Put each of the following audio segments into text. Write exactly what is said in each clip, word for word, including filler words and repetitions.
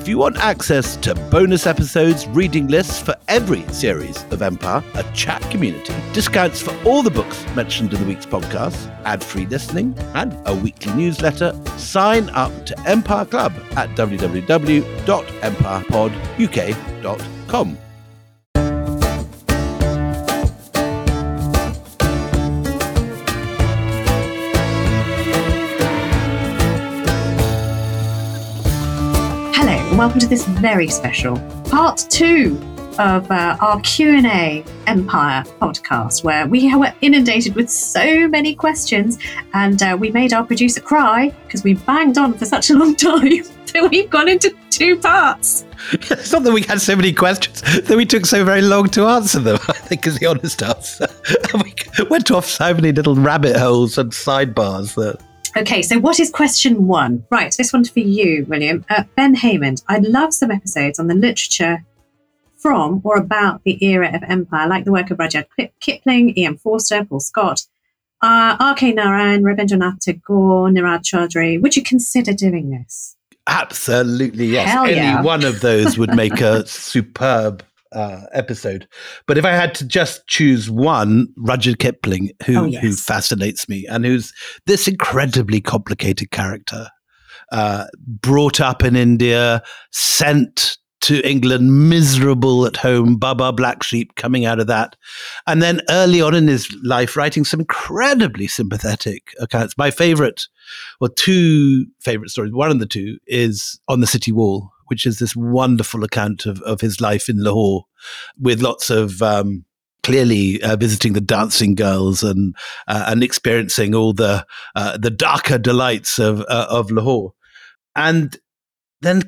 If you want access to bonus episodes, reading lists for every series of Empire, a chat community, discounts for all the books mentioned in the week's podcast, ad-free listening, and a weekly newsletter, sign up to Empire Club at w w w dot empire pod u k dot com. Welcome to this very special part two of uh, our Q and A Empire podcast, where we were inundated with so many questions, and uh, we made our producer cry because we banged on for such a long time that we've gone into two parts. It's not that we had so many questions, that we took so very long to answer them, I think is the honest answer. We went off so many little rabbit holes and sidebars that... Okay, so what is question one? Right, this one's for you, William. Uh, Ben Haymond, I'd love some episodes on the literature from or about the era of Empire, like the work of Rudyard Kipling, E M Forster, Paul Scott, uh, R K Narayan, Rabindranath Tagore, Nirad Chaudhuri. Would you consider doing this? Absolutely, yes. Hell Any yeah. one of those would make a superb uh, episode. But if I had to just choose one, Rudyard Kipling, who, oh, yes. who fascinates me and who's this incredibly complicated character, uh, brought up in India, sent to England, miserable at home, Baba Black Sheep coming out of that. And then early on in his life, writing some incredibly sympathetic accounts. My favorite, or two favorite stories, one of the two is On the City Wall, which is this wonderful account of, of his life in Lahore, with lots of um, clearly uh, visiting the dancing girls and uh, and experiencing all the uh, the darker delights of uh, of Lahore. And then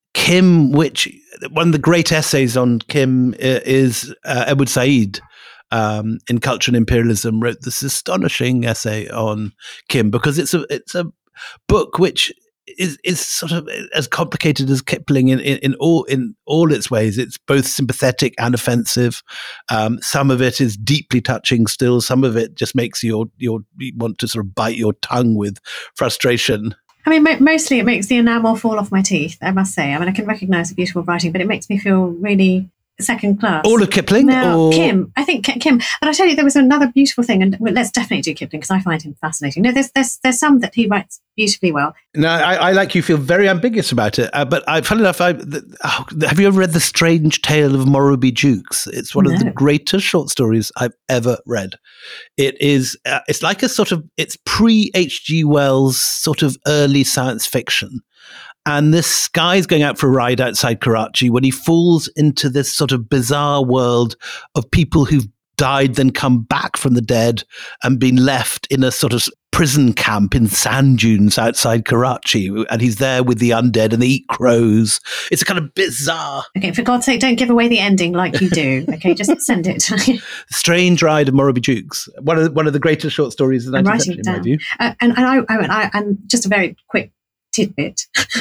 Kim, which one of the great essays on Kim is uh, Edward Said, um, in Culture and Imperialism, wrote this astonishing essay on Kim, because it's a it's a book which is is sort of as complicated as Kipling in, in, in all in all its ways. It's both sympathetic and offensive. Um, some of it is deeply touching still. Some of it just makes your your you want to sort of bite your tongue with frustration. I mean, mo- mostly it makes the enamel fall off my teeth, I must say. I mean, I can recognise the beautiful writing, but it makes me feel really second class. All of Kipling? No, or... Kim. I think Kim. But I tell you, there was another beautiful thing, and well, let's definitely do Kipling because I find him fascinating. No, there's there's there's some that he writes beautifully well. No, I, I like you feel very ambiguous about it. Uh, but I, funny enough, I, the, oh, have you ever read The Strange Tale of Morrowby Jukes? It's one No. of the greatest short stories I've ever read. It is, uh, it's like a sort of, it's pre-H G Wells sort of early science fiction. And this guy's going out for a ride outside Karachi when he falls into this sort of bizarre world of people who've died, then come back from the dead and been left in a sort of prison camp in sand dunes outside Karachi. And he's there with the undead and they eat crows. It's a kind of bizarre... Okay, for God's sake, don't give away the ending like you do. Okay, just send it. Strange Ride of Morrowby Jukes. One of the, one of the greatest short stories of the nineteenth century, in my view. Uh, and, and, I, I, I, and just a very quick tidbit,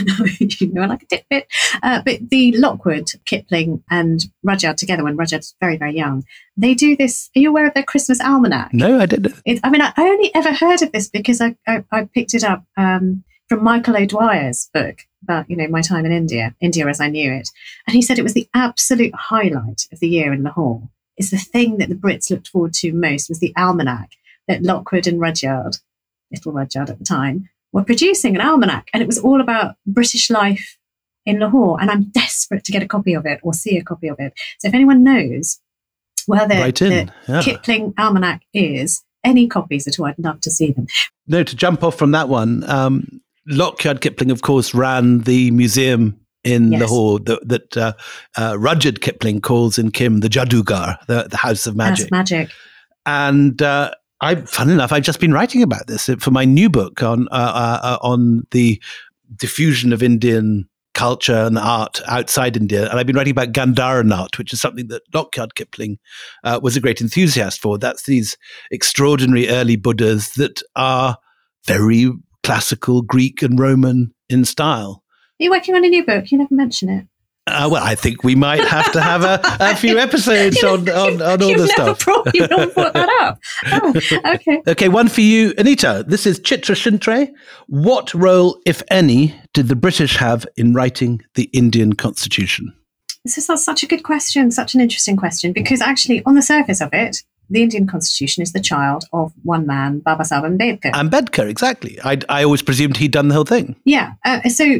you know, I like a tidbit, uh, but the Lockwood, Kipling and Rudyard together, when Rudyard's very, very young, they do this. Are you aware of their Christmas almanac? No, I didn't. It, I mean, I only ever heard of this because I, I, I picked it up um, from Michael O'Dwyer's book about, you know, my time in India, India as I knew it. And he said it was the absolute highlight of the year in Lahore. It's the thing that the Brits looked forward to most was the almanac that Lockwood and Rudyard, little Rudyard at the time, were producing an almanac, and it was all about British life in Lahore, and I'm desperate to get a copy of it or see a copy of it. So if anyone knows where the, right the yeah. Kipling almanac is, any copies at all, I'd love to see them. No, to jump off from that one, um, Lockwood Kipling, of course, ran the museum in Yes. Lahore that, that uh, uh, Rudyard Kipling calls in Kim the Jadugar, the, the House of Magic. House of Magic. And uh, I, fun enough, I've just been writing about this for my new book on uh, uh, on the diffusion of Indian culture and art outside India. And I've been writing about Gandharan art, which is something that Lockwood Kipling uh, was a great enthusiast for. That's these extraordinary early Buddhas that are very classical Greek and Roman in style. Are you working on a new book? You never mention it. Uh, well, I think we might have to have a, a few episodes on, on, on all the stuff. Brought, you've not brought that up. Oh, okay. Okay, one for you, Anita. This is Chitra Shintre. What role, if any, did the British have in writing the Indian Constitution? This is such a good question, such an interesting question, because actually, on the surface of it, the Indian Constitution is the child of one man, Babasaheb Ambedkar. Ambedkar, exactly. I, I always presumed he'd done the whole thing. Yeah. Uh, so,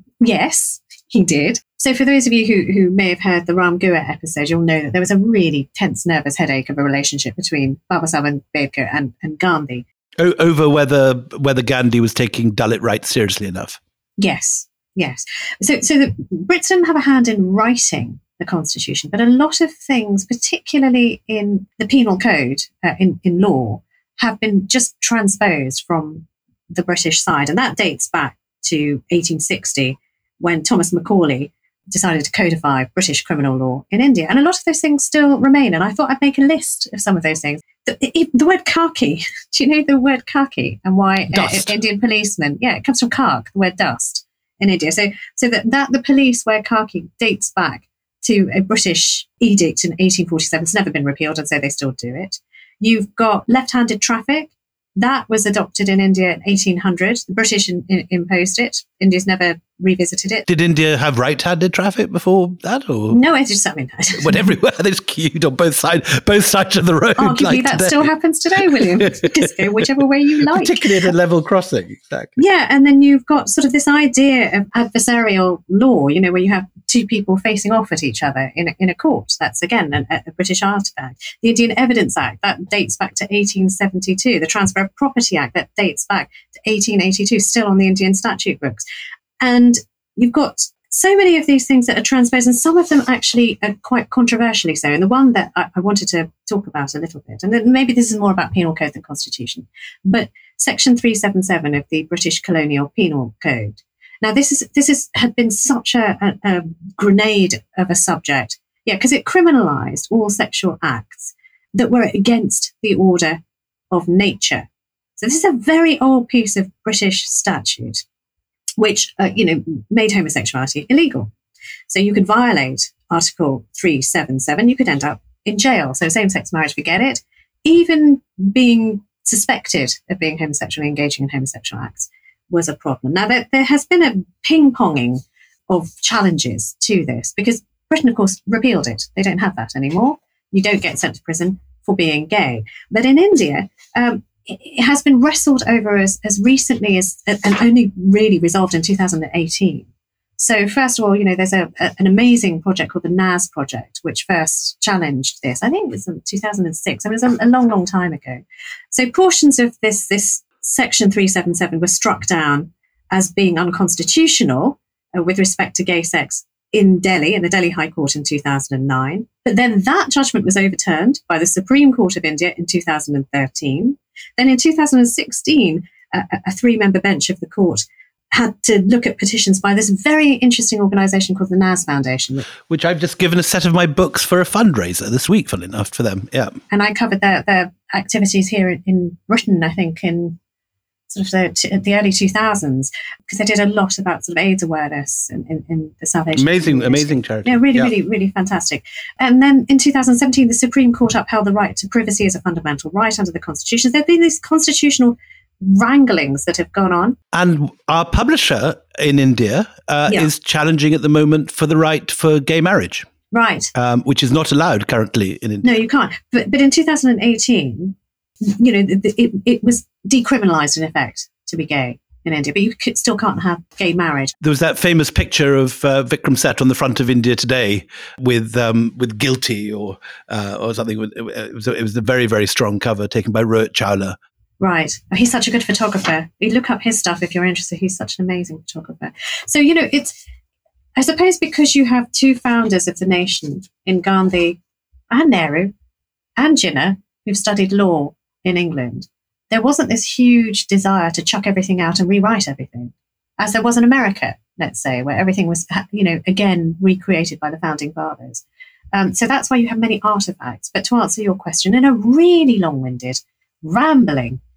yes, he did. So for those of you who, who may have heard the Ram Gua episode, you'll know that there was a really tense, nervous headache of a relationship between Babasaheb Ambedkar and, and Gandhi. O- over whether whether Gandhi was taking Dalit rights seriously enough. Yes, yes. So, so the Brits didn't have a hand in writing the Constitution, but a lot of things, particularly in the penal code, uh, in, in law, have been just transposed from the British side. And that dates back to eighteen sixty, when Thomas Macaulay decided to codify British criminal law in India. And a lot of those things still remain. And I thought I'd make a list of some of those things. The, the, the word khaki, do you know the word khaki and why uh, Indian policemen? Yeah, it comes from kark, the word dust in India. So, so that, that the police wear khaki dates back to a British edict in eighteen forty-seven. It's never been repealed, and so they still do it. You've got left-handed traffic. That was adopted in India in eighteen hundred. The British in, in, imposed it. India's never revisited it. Did India have right-handed traffic before that? Or no, it's just something. But everywhere there's queued on both sides, both sides of the road. Arguably, like that today. still happens today, William. Just go whichever way you like. Particularly at a level crossing, exactly. Yeah, and then you've got sort of this idea of adversarial law, you know, where you have two people facing off at each other in a, in a court. That's, again, an, a British artifact. The Indian Evidence Act, that dates back to eighteen seventy-two. The Transfer of Property Act, that dates back to eighteen eighty-two, still on the Indian statute books. And you've got so many of these things that are transposed, and some of them actually are quite controversially so. And the one that I, I wanted to talk about a little bit, and then maybe this is more about penal code than constitution, but Section three seventy-seven of the British Colonial Penal Code. Now, this is this is had been such a, a, a grenade of a subject, yeah, because it criminalised all sexual acts that were against the order of nature. So this is a very old piece of British statute, which, uh, you know, made homosexuality illegal. So you could violate Article three seventy-seven, you could end up in jail. So same-sex marriage, forget it. Even being suspected of being homosexual, engaging in homosexual acts, was a problem. Now, there, there has been a ping-ponging of challenges to this, because Britain, of course, repealed it. They don't have that anymore. You don't get sent to prison for being gay. But in India, um, it has been wrestled over as, as recently as, and only really resolved in two thousand eighteen. So first of all, you know, there's a, a, an amazing project called the N A S Project, which first challenged this. I think it was in two thousand six. I mean, it was a, a long, long time ago. So portions of this, this Section three seventy-seven were struck down as being unconstitutional uh, with respect to gay sex in Delhi, in the Delhi High Court in two thousand nine. But then that judgment was overturned by the Supreme Court of India in two thousand thirteen. Then in two thousand sixteen, a, a three-member bench of the court had to look at petitions by this very interesting organisation called the N A S Foundation. Which I've just given a set of my books for a fundraiser this week, funnily enough, for them. Yeah. And I covered their, their activities here in, in Britain, I think, in sort of the, t- the early two thousands, because they did a lot about sort of AIDS awareness in, in, in the South Asian Amazing, community. amazing charity. Yeah, really, yeah. really, really fantastic. And then in two thousand seventeen, the Supreme Court upheld the right to privacy as a fundamental right under the Constitution. There have been these constitutional wranglings that have gone on. And our publisher in India uh, Yeah. is challenging at the moment for the right for gay marriage, Right. um, which is not allowed currently in India. No, you can't. But, but in two thousand eighteen, you know, the, the, it, it was decriminalised in effect to be gay in India, but you could, still can't have gay marriage. There was that famous picture of uh, Vikram Seth on the front of India Today with um, with guilty or uh, or something. It was, a, it was a very, very strong cover taken by Rohit Chawla. Right. He's such a good photographer. You look up his stuff if you're interested. He's such an amazing photographer. So, you know, it's, I suppose because you have two founders of the nation in Gandhi and Nehru and Jinnah, who've studied law in England, there wasn't this huge desire to chuck everything out and rewrite everything, as there was in America, let's say, where everything was, you know, again, recreated by the founding fathers. Um, so that's why you have many artifacts. But to answer your question, in a really long-winded, rambling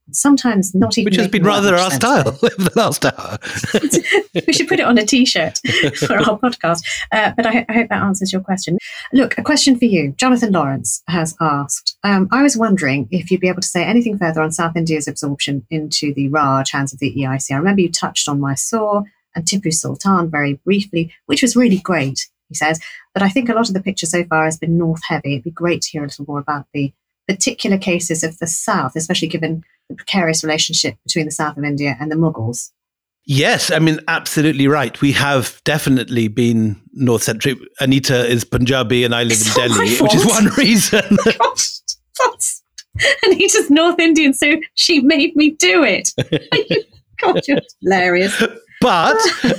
sometimes not even. Which has been rather our style over the last hour. We should put it on a T-shirt for our podcast. Uh, but I, I hope that answers your question. Look, a question for you. Jonathan Lawrence has asked, um, I was wondering if you'd be able to say anything further on South India's absorption into the Raj hands of the E I C. I remember you touched on Mysore and Tipu Sultan very briefly, which was really great, he says. But I think a lot of the picture so far has been north heavy. It'd be great to hear a little more about the particular cases of the south, especially given the precarious relationship between the south of India and the Mughals. Yes, I mean, absolutely right. We have definitely been north-centric. Anita is Punjabi and I live It's in not my Delhi, which is fault. one reason. Gosh, that's, Anita's North Indian, so she made me do it. God, you're hilarious. But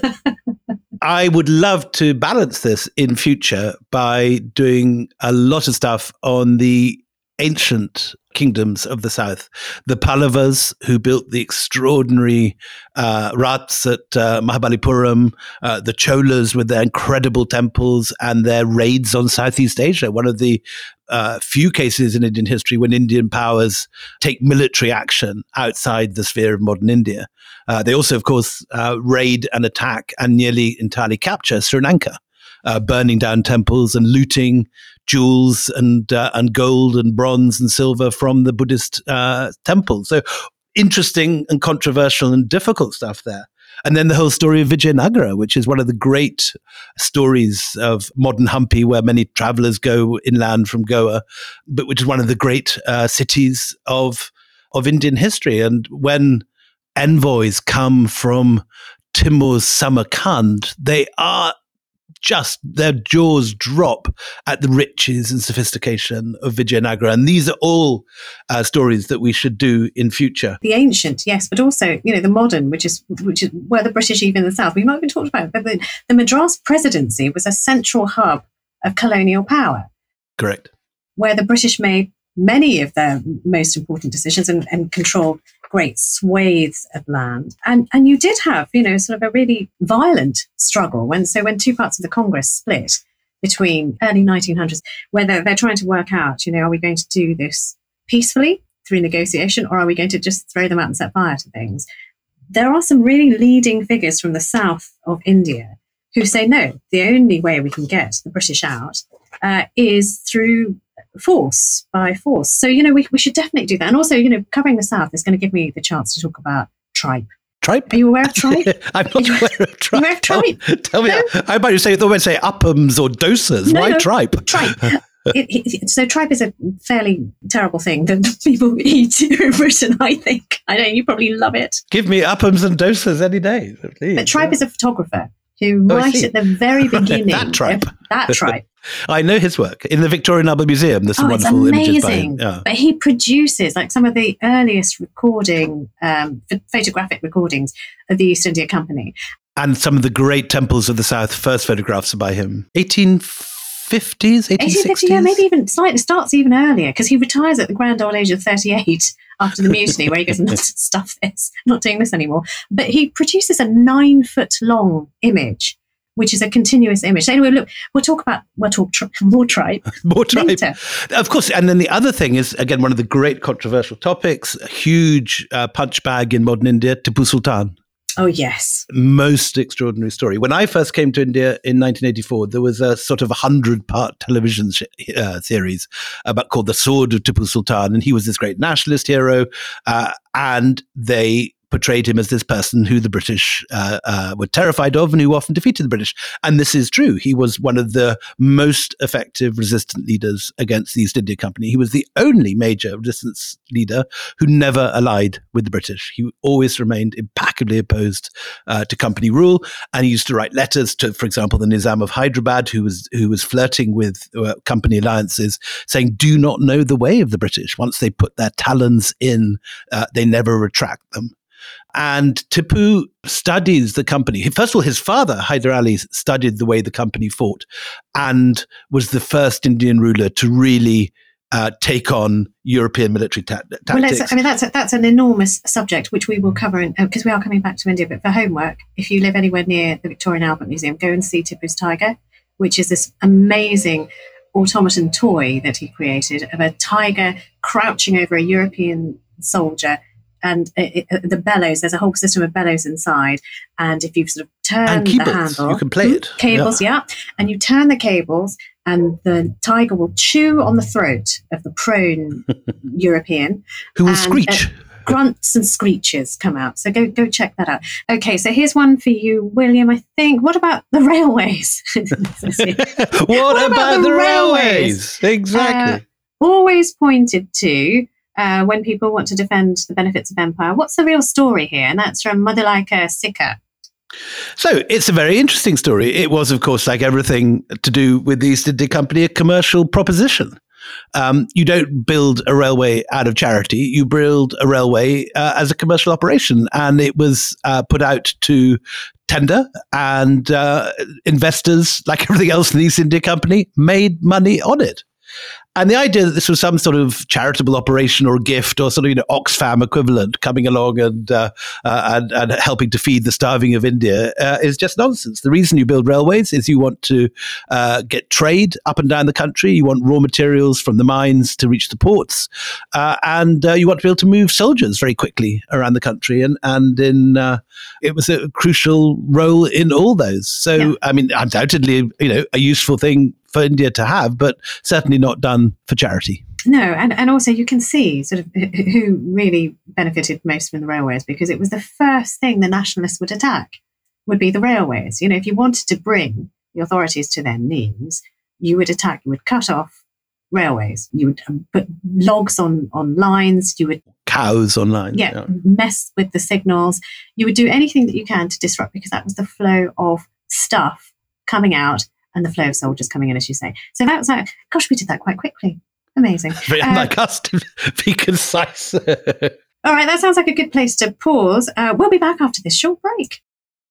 I would love to balance this in future by doing a lot of stuff on the ancient kingdoms of the south. The Pallavas, who built the extraordinary uh, Rats at uh, Mahabalipuram, uh, the Cholas with their incredible temples and their raids on Southeast Asia. One of the uh, few cases in Indian history when Indian powers take military action outside the sphere of modern India. Uh, they also, of course, uh, raid and attack and nearly entirely capture Sri Lanka, uh, burning down temples and looting jewels and uh, and gold and bronze and silver from the Buddhist uh, temples. So interesting and controversial and difficult stuff there. And then the whole story of Vijayanagara, which is one of the great stories of modern Hampi, where many travelers go inland from Goa, but which is one of the great uh, cities of of Indian history. And when envoys come from Timur's Samarkand, they are just, their jaws drop at the riches and sophistication of Vijayanagara. And these are all uh, stories that we should do in future. The ancient, yes, but also, you know, the modern, which is which is where the British, even in the south, we might have been talked about, but the, the Madras presidency was a central hub of colonial power. Correct. Where the British made many of their most important decisions and, and controlled great swathes of land. And and you did have, you know, sort of a really violent struggle when so when two parts of the Congress split between early nineteen hundreds, where they're, they're trying to work out, you know, are we going to do this peacefully through negotiation, or are we going to just throw them out and set fire to things? There are some really leading figures from the south of India who say, no, the only way we can get the British out uh, is through force, by force. So, you know, we, we should definitely do that. And also, you know, covering the south is going to give me the chance to talk about tripe. Tripe? Are you aware of tripe? I'm not you, aware of tripe. Are you aware of tripe? Tell, tell me, No? how about you say, I thought I'd say uppums or dosas. No, Why no, tripe? Tripe. It, it, so tripe is a fairly terrible thing that people eat here in Britain, I think. I know, you probably love it. Give me uppums and dosas any day, please. But Tripe yeah. is a photographer who, Oh, I right see. at the very beginning... That Tripe. of- that Tripe. I know his work. In the Victorian Albert Museum, there's some Oh, it's wonderful images by him. amazing. Yeah. But he produces like some of the earliest recording, um, ph- photographic recordings of the East India Company. And some of the great temples of the South, first photographs are by him. eighteen fifties, eighteen sixties? eighteen fifty, yeah, maybe even slightly, starts even earlier, because he retires at the grand old age of thirty-eight after the mutiny, where he goes, not stuff this, not doing this anymore. But he produces a nine foot long image, which is a continuous image. So anyway, look, we'll talk about, we'll talk tri- more tripe. More tripe. Later. Of course. And then the other thing is, again, one of the great controversial topics, a huge uh, punch bag in modern India, Tipu Sultan. Oh, yes. Most extraordinary story. When I first came to India in nineteen eighty-four, there was a sort of a hundred-part television sh- uh, series about called The Sword of Tipu Sultan, and he was this great nationalist hero, uh, and they portrayed him as this person who the British uh, uh, were terrified of and who often defeated the British. And this is true. He was one of the most effective resistant leaders against the East India Company. He was the only major resistance leader who never allied with the British. He always remained impeccably opposed uh, to company rule. And he used to write letters to, for example, the Nizam of Hyderabad, who was who was flirting with uh, company alliances, saying, do not know the way of the British. Once they put their talons in, uh, they never retract them. And Tipu studies the company. First of all, his father, Hyder Ali, studied the way the company fought and was the first Indian ruler to really uh, take on European military ta- tactics. Well, let's, I mean, that's a, that's an enormous subject, which we will cover because uh, we are coming back to India. But for homework, if you live anywhere near the Victorian Albert Museum, go and see Tipu's tiger, which is this amazing automaton toy that he created of a tiger crouching over a European soldier, and it, it, the bellows, there's a whole system of bellows inside. And if you sort of turn and the keyboards, handle, you can play it. Cables, yeah. yeah. And you turn the cables, and the tiger will chew on the throat of the prone European. Who will and, screech. Uh, grunts and screeches come out. So go go check that out. Okay, so here's one for you, William, I think. What about the railways? what, what, about, about the, the railways? railways? Exactly. Uh, always pointed to uh, when people want to defend the benefits of empire. What's the real story here? And that's from Madhulika Sikka. So it's a very interesting story. It was, of course, like everything to do with the East India Company, a commercial proposition. Um, you don't build a railway out of charity. You build a railway uh, as a commercial operation. And it was uh, put out to tender, and uh, investors, like everything else in the East India Company, made money on it. And the idea that this was some sort of charitable operation or gift or sort of, you know, Oxfam equivalent coming along and uh, uh, and, and helping to feed the starving of India uh, is just nonsense. The reason you build railways is you want to uh, get trade up and down the country. You want raw materials from the mines to reach the ports, uh, and uh, you want to be able to move soldiers very quickly around the country. And and in uh, it was a crucial role in all those. So yeah. I mean, undoubtedly, you know, a useful thing for India to have, but certainly not done for charity. No, and, and also you can see sort of who really benefited most from the railways, because it was the first thing the nationalists would attack, would be the railways. You know, if you wanted to bring the authorities to their knees, you would attack, you would cut off railways, you would put logs on, on lines, you would... Cows on lines. Yeah, yeah, mess with the signals. You would do anything that you can to disrupt, because that was the flow of stuff coming out and the flow of soldiers coming in, as you say. So that was like, gosh, we did that quite quickly. Amazing. Very unlike uh, us to be concise. All right, that sounds like a good place to pause. Uh, we'll be back after this short break.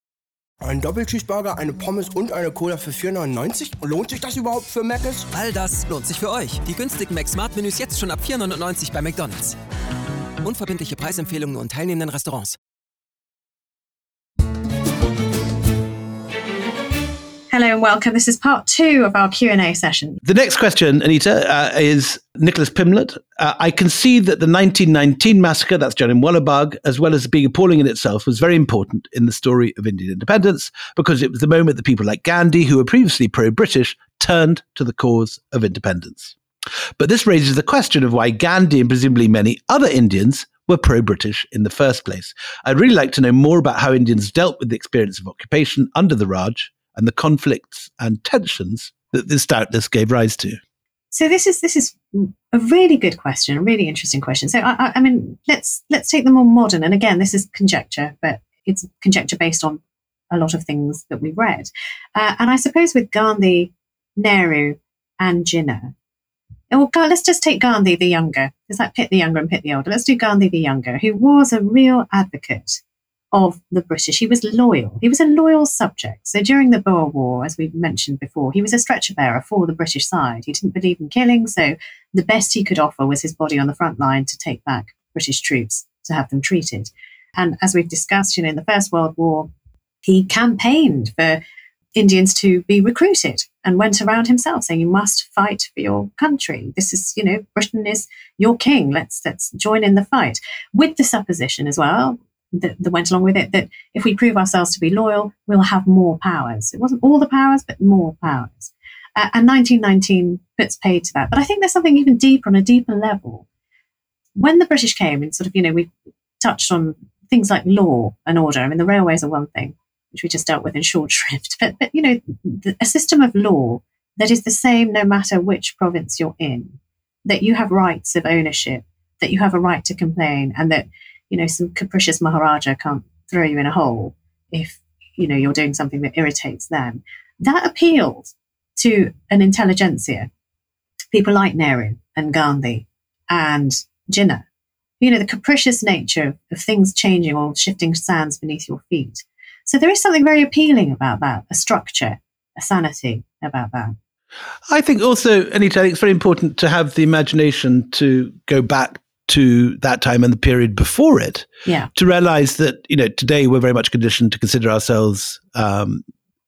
Ein Doppelcheeseburger, eine Pommes und eine Cola für vier neunundneunzig? Lohnt sich das überhaupt für Mc's? All das lohnt sich für euch. Die günstigen Mac-Smart-Menüs jetzt schon ab vier neunundneunzig bei McDonald's. Unverbindliche Preisempfehlungen und teilnehmenden Restaurants. Hello and welcome. This is part two of our Q and A session. The next question, Anita, uh, is Nicholas Pimlett. Uh, I can see that the nineteen nineteen massacre, that's Jallianwala Bagh, as well as being appalling in itself, was very important in the story of Indian independence, because it was the moment that people like Gandhi, who were previously pro-British, turned to the cause of independence. But this raises the question of why Gandhi and presumably many other Indians were pro-British in the first place. I'd really like to know more about how Indians dealt with the experience of occupation under the Raj, and the conflicts and tensions that this stoutness gave rise to. So this is this is a really good question, a really interesting question. So I, I, I mean, let's let's take the more modern. And again, this is conjecture, but it's conjecture based on a lot of things that we've read. Uh, and I suppose with Gandhi, Nehru, and Jinnah, well, let's just take Gandhi the younger. It's like Pitt the younger and Pitt the older. Let's do Gandhi the younger, who was a real advocate of the British. He was loyal. He was a loyal subject. So during the Boer War, as we've mentioned before, he was a stretcher bearer for the British side. He didn't believe in killing, so the best he could offer was his body on the front line to take back British troops, to have them treated. And as we've discussed, you know, in the First World War, he campaigned for Indians to be recruited and went around himself saying, you must fight for your country. This is, you know, Britain is your king. Let's let's join in the fight. With the supposition as well, that, that went along with it, that if we prove ourselves to be loyal, we'll have more powers. It wasn't all the powers, but more powers. Uh, and nineteen nineteen puts paid to that. But I think there's something even deeper, on a deeper level. When the British came and sort of, you know, we touched on things like law and order. I mean, the railways are one thing, which we just dealt with in short shrift. But, but you know, the, a system of law that is the same no matter which province you're in, that you have rights of ownership, that you have a right to complain, and that, you know, some capricious Maharaja can't throw you in a hole if, you know, you're doing something that irritates them. That appealed to an intelligentsia, people like Nehru and Gandhi and Jinnah. You know, the capricious nature of, of things changing or shifting sands beneath your feet. So there is something very appealing about that, a structure, a sanity about that. I think also, Anita, I think it's very important to have the imagination to go back to that time and the period before it, yeah, to realize that, you know, today we're very much conditioned to consider ourselves um,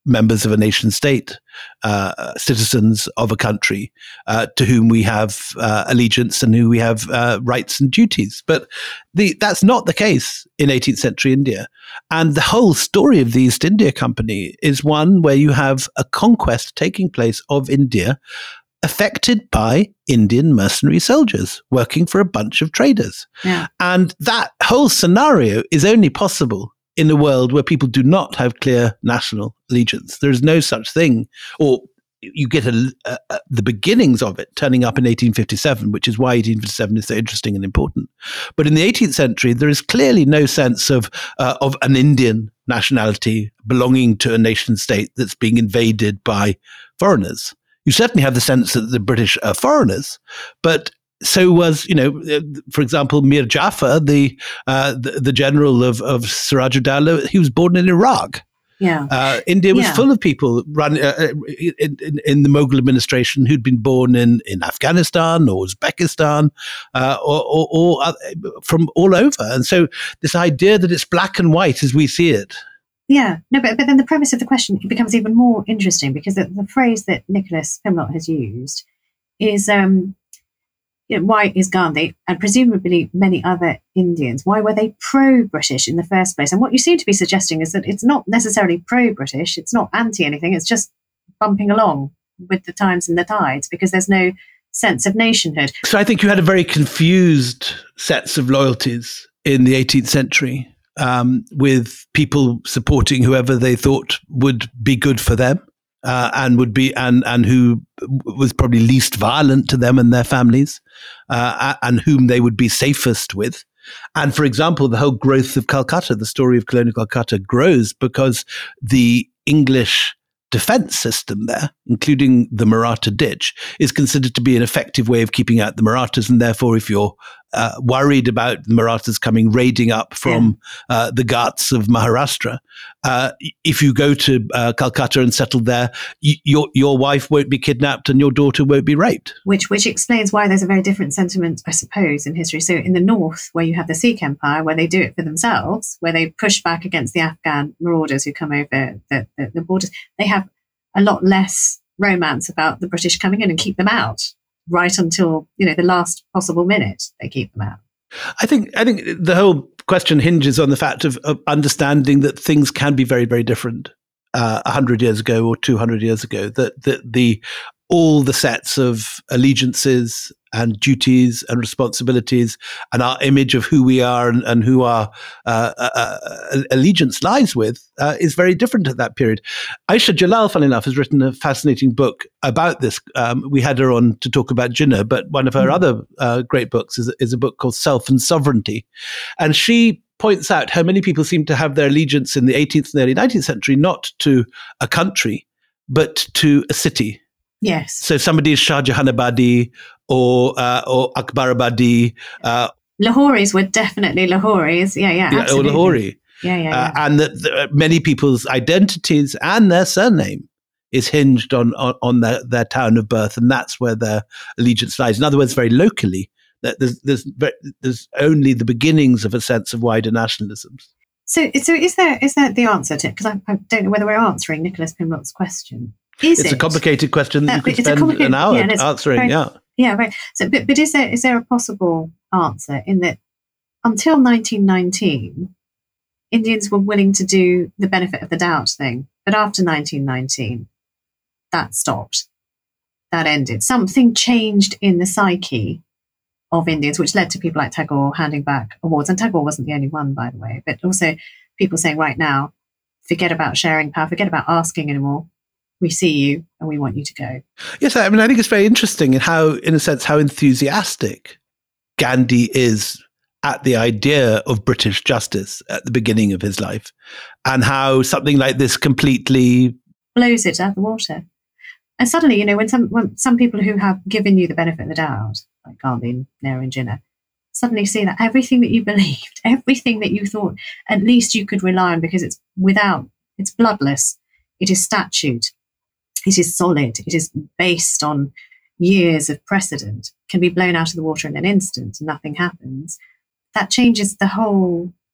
members of a nation state, uh, citizens of a country uh, to whom we have uh, allegiance and who we have uh, rights and duties. But the, that's not the case in eighteenth century India. And the whole story of the East India Company is one where you have a conquest taking place of India affected by Indian mercenary soldiers working for a bunch of traders. Yeah. And that whole scenario is only possible in a world where people do not have clear national allegiance. There is no such thing, or you get a, a, a, the beginnings of it turning up in eighteen fifty-seven, which is why eighteen fifty-seven is so interesting and important. But in the eighteenth century, there is clearly no sense of uh, of an Indian nationality belonging to a nation state that's being invaded by foreigners. You certainly have the sense that the British are foreigners, but so was, you know, for example, Mir Jafar, the uh, the, the general of, of Siraj-ud-Dawla, he was born in Iraq. Yeah. Uh, India was Yeah. full of people run, uh, in, in, in the Mughal administration who'd been born in, in Afghanistan or Uzbekistan uh, or, or, or uh, from all over. And so this idea that it's black and white as we see it. Yeah, no, but, but then the premise of the question becomes even more interesting because the, the phrase that Nicholas Pimlott has used is, um, you know, why is Gandhi and presumably many other Indians, why were they pro-British in the first place? And what you seem to be suggesting is that it's not necessarily pro-British, it's not anti-anything, it's just bumping along with the times and the tides because there's no sense of nationhood. So I think you had a very confused sets of loyalties in the eighteenth century. Um, with people supporting whoever they thought would be good for them, uh, and would be and and who was probably least violent to them and their families, uh, and whom they would be safest with. And for example, the whole growth of Calcutta, the story of colonial Calcutta, grows because the English defense system there, including the Maratha ditch, is considered to be an effective way of keeping out the Marathas. And therefore, if you're uh, worried about the Marathas coming raiding up from yeah. uh, the Ghats of Maharashtra, uh, if you go to uh, Calcutta and settle there, y- your your wife won't be kidnapped and your daughter won't be raped. Which which explains why there's a very different sentiment, I suppose, in history. So in the north, where you have the Sikh Empire, where they do it for themselves, where they push back against the Afghan marauders who come over the, the, the borders, they have a lot less romance about the British coming in and keep them out right until, you know, the last possible minute they keep them out. I think I think the whole question hinges on the fact of, of understanding that things can be very, very different uh, one hundred years ago or two hundred years ago, that, that the all the sets of allegiances and duties and responsibilities and our image of who we are and, and who our uh, uh, allegiance lies with uh, is very different at that period. Aisha Jalal, funnily enough, has written a fascinating book about this. Um, we had her on to talk about Jinnah, but one of her mm. other uh, great books is, is a book called Self and Sovereignty. And she points out how many people seem to have their allegiance in the eighteenth and early nineteenth century, not to a country, but to a city. Yes. So somebody is Shah Jahanabadi or uh, or Akbarabadi. Uh, Lahoris were definitely Lahoris. Yeah, yeah, yeah absolutely. Or Lahori. Yeah, yeah, yeah. Uh, and that the, many people's identities and their surname is hinged on on, on their, their town of birth, and that's where their allegiance lies. In other words, very locally, that there's there's there's only the beginnings of a sense of wider nationalisms. So, so is there is that the answer to? Because I, I don't know whether we're answering Nicholas Pimlott's question. Is it's it? a complicated question that you could it's spend an hour yeah, answering. Very, yeah, yeah, right. So, but but is there is there a possible answer in that until nineteen nineteen, Indians were willing to do the benefit of the doubt thing, but after nineteen nineteen, that stopped. That ended. Something changed in the psyche of Indians, which led to people like Tagore handing back awards. And Tagore wasn't the only one, by the way, but also people saying, right now, forget about sharing power, forget about asking anymore. We see you and we want you to go. Yes, I mean, I think it's very interesting in how, in a sense, how enthusiastic Gandhi is at the idea of British justice at the beginning of his life, and how something like this completely blows it out of the water. And suddenly, you know, when some when some people who have given you the benefit of the doubt, like Gandhi, Nehru and Jinnah, suddenly see that everything that you believed, everything that you thought at least you could rely on because it's without, it's bloodless, it is statute, it is solid, it is based on years of precedent, can be blown out of the water in an instant and nothing happens. That changes the whole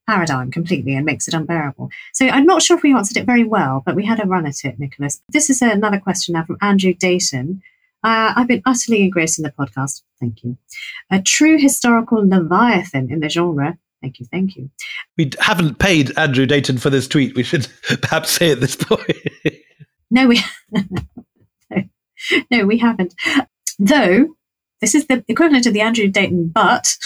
paradigm completely and makes it unbearable. So I'm not sure if we answered it very well, but we had a run at it, Nicholas. This is another question now from Andrew Dayton. Uh, I've been utterly engrossed in the podcast. Thank you. A true historical leviathan in the genre. Thank you, thank you. We haven't paid Andrew Dayton for this tweet. We should perhaps say at this point. No, we no, no, we haven't. Though, this is the equivalent of the Andrew Dayton, but,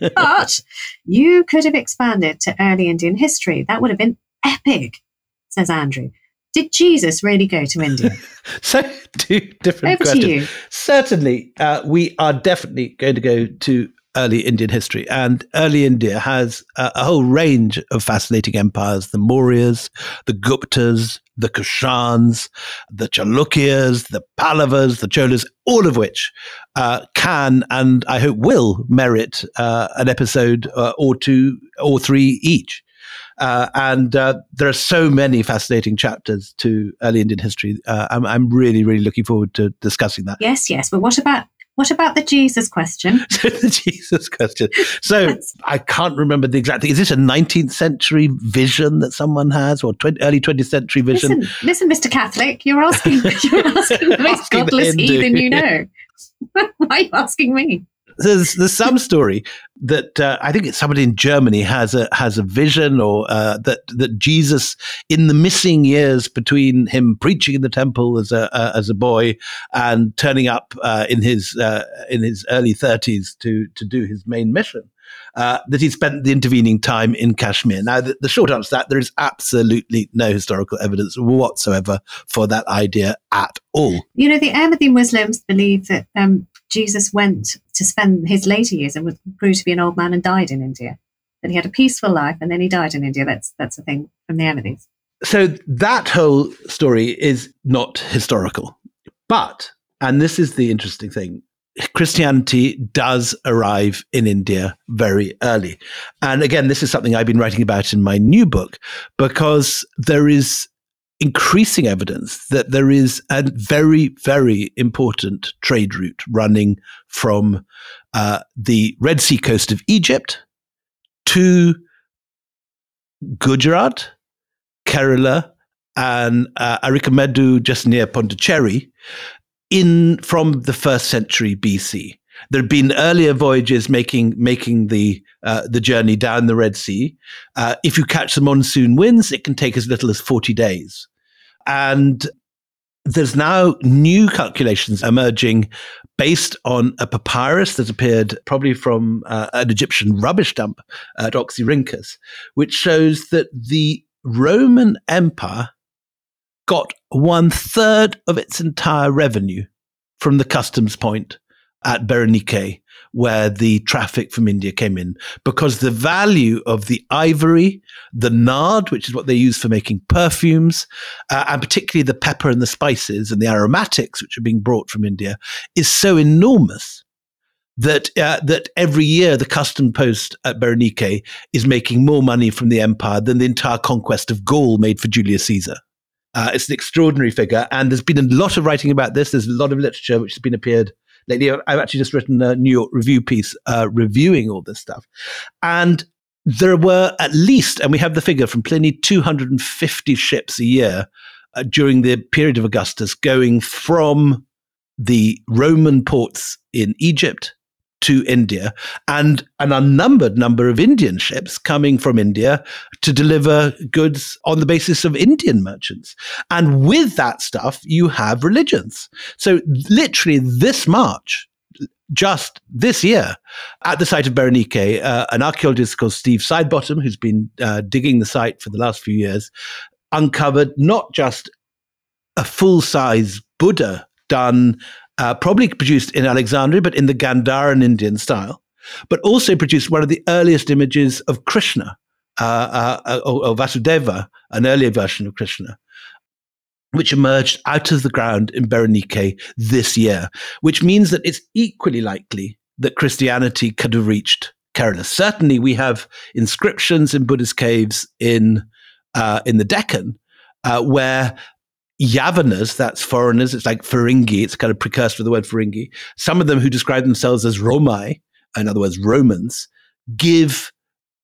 but you could have expanded to early Indian history. That would have been epic, says Andrew. Did Jesus really go to India? So, two different Over questions. to you. Certainly, uh, we are definitely going to go to early Indian history. And early India has a, a whole range of fascinating empires: the Mauryas, the Guptas, the Kushans, the Chalukyas, the Pallavas, the Cholas, all of which uh, can and I hope will merit uh, an episode uh, or two or three each. Uh, and uh, there are so many fascinating chapters to early Indian history. Uh, I'm, I'm really, really looking forward to discussing that. Yes, yes. But what about what about the Jesus question? So the Jesus question. So I can't remember the exact thing. Is this a nineteenth century vision that someone has, or twenty, early twentieth century vision? Listen, listen, Mister Catholic, you're asking, you're asking the most Asking the godless Hindu. heathen you know. Why are you asking me? There's there's some story that uh, I think it's somebody in Germany has a has a vision, or uh, that that Jesus, in the missing years between him preaching in the temple as a uh, as a boy and turning up uh, in his uh, in his early thirties to to do his main mission, uh, that he spent the intervening time in Kashmir. Now, the, the short answer to that, there is absolutely no historical evidence whatsoever for that idea at all. You know, the Ahmadi Muslims believe that um, Jesus went to spend his later years and was grew to be an old man and died in India. That he had a peaceful life and then he died in India. That's that's a thing from the Ahmadis. So that whole story is not historical. But, and this is the interesting thing, Christianity does arrive in India very early. And again, this is something I've been writing about in my new book, because there is increasing evidence that there is a very, very important trade route running from uh, the Red Sea coast of Egypt to Gujarat, Kerala, and uh, Arikamedu, just near Pondicherry, in from the first century B C. There had been earlier voyages making making the uh, the journey down the Red Sea. Uh, if you catch the monsoon winds, it can take as little as forty days. And there's now new calculations emerging based on a papyrus that appeared probably from uh, an Egyptian rubbish dump at Oxyrhynchus, which shows that the Roman Empire got one third of its entire revenue from the customs point at Berenike, where the traffic from India came in, because the value of the ivory, the nard, which is what they use for making perfumes, uh, and particularly the pepper and the spices and the aromatics, which are being brought from India, is so enormous that uh, that every year the custom post at Berenike is making more money from the empire than the entire conquest of Gaul made for Julius Caesar. Uh, it's an extraordinary figure, and there's been a lot of writing about this. There's a lot of literature which has been appeared lately. I've actually just written a New York Review piece uh, reviewing all this stuff. And there were at least, and we have the figure from Pliny, two hundred fifty ships a year uh, during the period of Augustus going from the Roman ports in Egypt to India, and an unnumbered number of Indian ships coming from India to deliver goods on the basis of Indian merchants. And with that stuff, you have religions. So literally this March, just this year, at the site of Berenike, uh, an archaeologist called Steve Sidebottom, who's been uh, digging the site for the last few years, uncovered not just a full-size Buddha done Uh, probably produced in Alexandria, but in the Gandharan Indian style, but also produced one of the earliest images of Krishna, uh, uh, or, or Vasudeva, an earlier version of Krishna, which emerged out of the ground in Berenike this year, which means that it's equally likely that Christianity could have reached Kerala. Certainly, we have inscriptions in Buddhist caves in uh, in the Deccan, uh, where Yavanas, that's foreigners, it's like Ferengi, it's kind of precursor to the word Ferengi. Some of them who describe themselves as Romai, in other words, Romans, give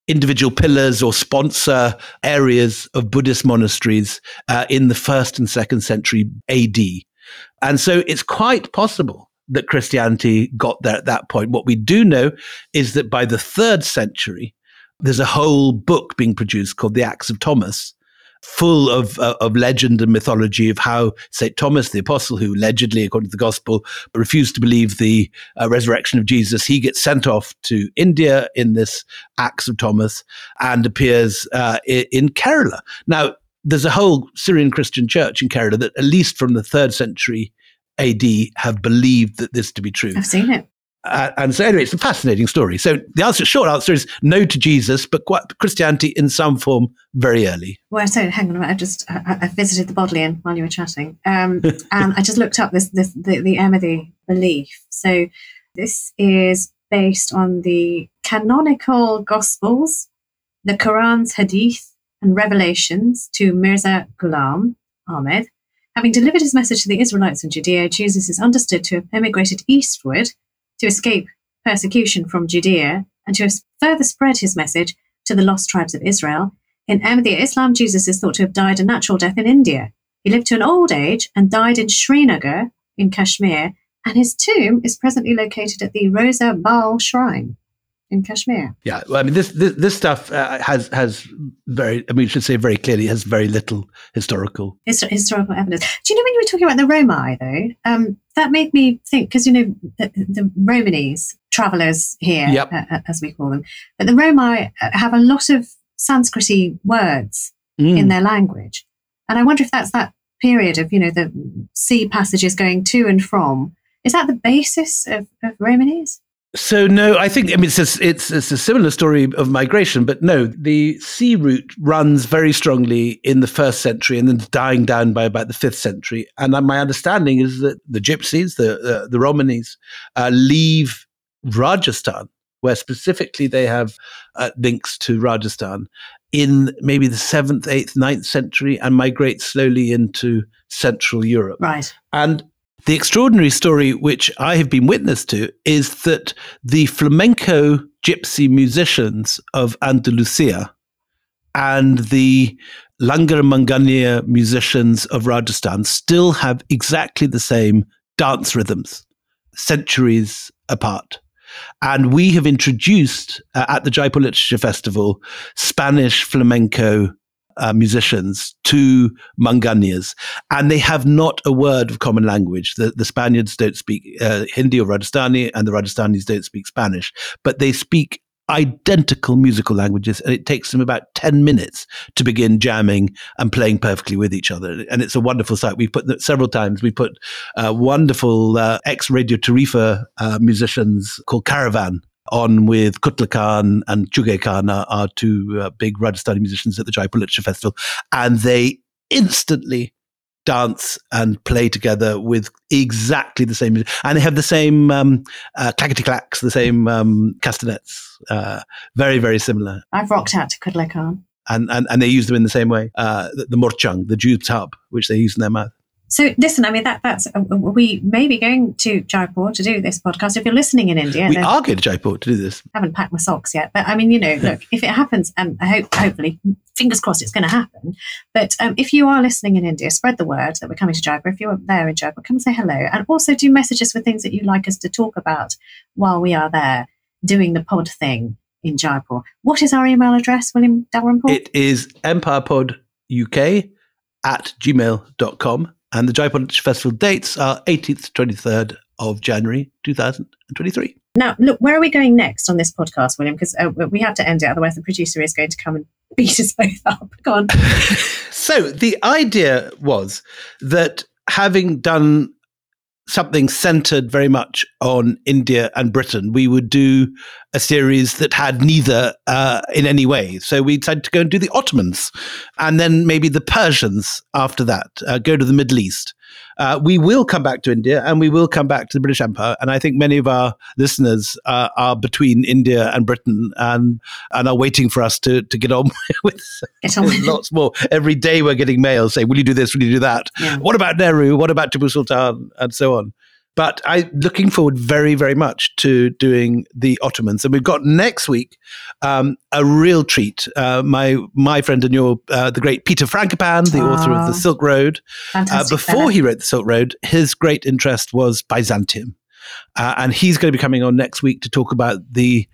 individual pillars or sponsor areas of Buddhist monasteries uh, in the first and second century A D. And so it's quite possible that Christianity got there at that point. What we do know is that by the third century, there's a whole book being produced called the Acts of Thomas, full of uh, of legend and mythology of how Saint Thomas, the apostle, who allegedly, according to the gospel, refused to believe the uh, resurrection of Jesus, he gets sent off to India in this Acts of Thomas and appears uh, in, in Kerala. Now, there's a whole Syrian Christian church in Kerala that, at least from the third century A D, have believed that this to be true. I've seen it. Uh, and so anyway, it's a fascinating story. So the answer, short answer is no to Jesus, but quite Christianity in some form very early. Well, so hang on a minute. I just I, I visited the Bodleian while you were chatting, um, and I just looked up this, this the, the Ahmadi belief. So this is based on the canonical Gospels, the Quran's Hadith, and Revelations to Mirza Ghulam Ahmed. Having delivered his message to the Israelites in Judea, Jesus is understood to have emigrated eastward to escape persecution from Judea and to have further spread his message to the lost tribes of Israel. In Ahmadiyya Islam, Jesus is thought to have died a natural death in India. He lived to an old age and died in Srinagar in Kashmir, and his tomb is presently located at the Rosa Bal Shrine in Kashmir. Yeah, well, I mean, this this, this stuff uh, has has very, I mean, we should say very clearly, has very little historical His, historical evidence. Do you know when you were talking about the Romai, though, um, that made me think, because, you know, the, the Romanis, travellers here, Yep. uh, as we call them, but the Romai have a lot of Sanskriti words Mm. in their language. And I wonder if that's that period of, you know, the sea passages going to and from. Is that the basis of, of Romanis? So no, I think, I mean, it's a, it's, it's a similar story of migration, but no, the sea route runs very strongly in the first century and then dying down by about the fifth century. And my understanding is that the Gypsies, the uh, the Romanis, uh, leave Rajasthan, where specifically they have uh, links to Rajasthan, in maybe the seventh, eighth, ninth century and migrate slowly into Central Europe. Right. And the extraordinary story, which I have been witness to, is that the flamenco gypsy musicians of Andalusia and the Langar Mangania musicians of Rajasthan still have exactly the same dance rhythms, centuries apart. And we have introduced uh, at the Jaipur Literature Festival Spanish flamenco Uh, musicians to Manganias, and they have not a word of common language. The, the Spaniards don't speak uh, Hindi or Rajasthani, and the Rajasthanis don't speak Spanish, but they speak identical musical languages, and it takes them about ten minutes to begin jamming and playing perfectly with each other. And it's a wonderful sight. We've put several times, we put uh, wonderful uh, ex-Radio Tarifa uh, musicians called Caravan on with Kutla Khan and Chuge Khan, are, are two uh, big Rajasthani musicians at the Jaipur Literature Festival. And they instantly dance and play together with exactly the same music. And they have the same um, uh, clackety-clacks, the same um, castanets. Uh, very, very similar. I've rocked out to Kudla Khan. And, and and they use them in the same way. Uh, the, the morchang, the jute tub, which they use in their mouth. So listen, I mean, that that's uh, we may be going to Jaipur to do this podcast. If you're listening in India, we are going to Jaipur to do this. I haven't packed my socks yet, but I mean, you know, look, if it happens, and I hope, hopefully, fingers crossed, it's going to happen. But um, if you are listening in India, spread the word that we're coming to Jaipur. If you're there in Jaipur, come and say hello, and also do message us with things that you'd like us to talk about while we are there doing the pod thing in Jaipur. What is our email address, William Dalrymple? It is empirepoduk at gmail dot com. And the Jaipur Literature Festival dates are eighteenth to twenty-third of January, two thousand twenty-three. Now, look, where are we going next on this podcast, William? Because uh, we have to end it, otherwise the producer is going to come and beat us both up. Go on. So the idea was that having done something centered very much on India and Britain, we would do a series that had neither uh, in any way. So we decided to go and do the Ottomans, and then maybe the Persians after that, uh, go to the Middle East. Uh, we will come back to India, and we will come back to the British Empire. And I think many of our listeners uh, are between India and Britain, and and are waiting for us to to get on with, Get on with with lots more. Every day we're getting mail saying, will you do this, will you do that? Yeah. What about Nehru? What about Tipu Sultan? And so on. But I'm looking forward very, very much to doing the Ottomans. And we've got next week um, a real treat. Uh, my my friend and your, uh, the great Peter Frankopan, the Aww. author of The Silk Road. Uh, before fella. he wrote The Silk Road, his great interest was Byzantium. Uh, and he's going to be coming on next week to talk about the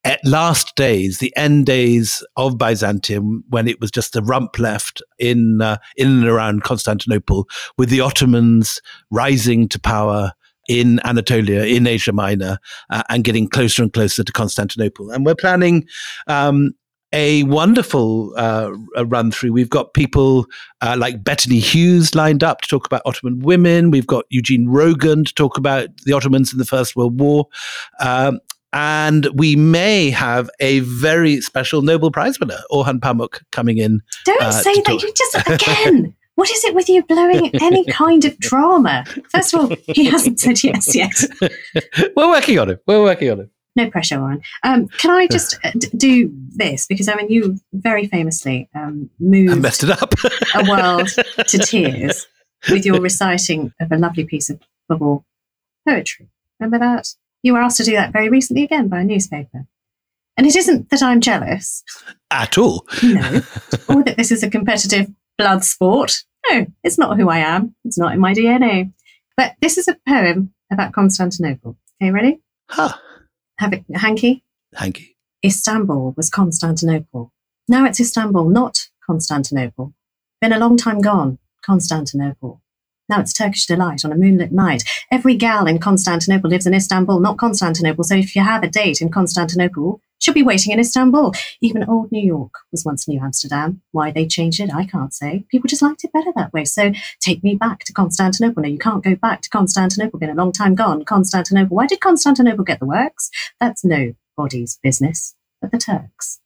last days, the end days of Byzantium, when it was just a rump left in uh, in and around Constantinople, with the Ottomans rising to power in Anatolia, in Asia Minor, uh, and getting closer and closer to Constantinople. And we're planning um, a wonderful uh, a run through. We've got people uh, like Bettany Hughes lined up to talk about Ottoman women. We've got Eugene Rogan to talk about the Ottomans in the First World War. Um, And we may have a very special Nobel Prize winner, Orhan Pamuk, coming in. Don't uh, say to that. talk. You just, again, what is it with you blowing any kind of drama? First of all, he hasn't said yes yet. We're working on it. We're working on it. No pressure, Warren. Um, can I just uh, d- do this? Because, I mean, you very famously um, I moved messed it up. a world to tears with your reciting of a lovely piece of bubble poetry. Remember that? You were asked to do that very recently again by a newspaper. And it isn't that I'm jealous. At all. No. Or that this is a competitive blood sport. No, it's not who I am. It's not in my D N A. But this is a poem about Constantinople. Okay, ready? Huh. Have it hanky? Hanky. Istanbul was Constantinople. Now it's Istanbul, not Constantinople. Been a long time gone, Constantinople. Now it's Turkish delight on a moonlit night. Every gal in Constantinople lives in Istanbul, not Constantinople. So if you have a date in Constantinople, she'll be waiting in Istanbul. Even old New York was once New Amsterdam. Why they changed it, I can't say. People just liked it better that way. So take me back to Constantinople. No, you can't go back to Constantinople. Been a long time gone. Constantinople. Why did Constantinople get the works? That's nobody's business but the Turks.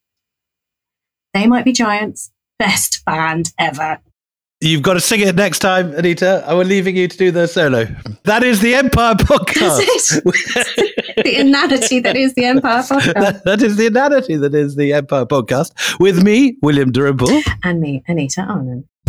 They might be giants. Best band ever. You've got to sing it next time, Anita. I will leaving you to do the solo. That is the Empire Podcast. That's it. The inanity that is the Empire Podcast. that, that is the inanity that is the Empire Podcast. With me, William Durable. And me, Anita Arnon.